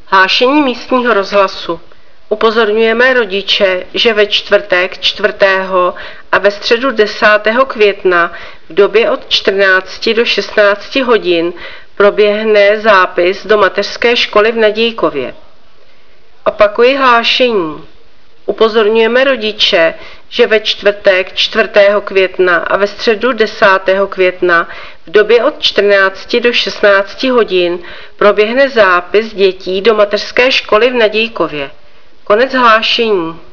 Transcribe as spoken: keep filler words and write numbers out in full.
Hlášení místního rozhlasu. Upozorňujeme rodiče, že ve čtvrtek čtvrtého a ve středu desátého května v době od čtrnácti do šestnácti hodin proběhne zápis do mateřské školy v Nadějkově. Opakuji hlášení. Upozorňujeme rodiče, že ve čtvrtek čtvrtého května a ve středu desátého května v době od čtrnácti do šestnácti hodin proběhne zápis dětí do mateřské školy v Nadějkově. Konec hlášení.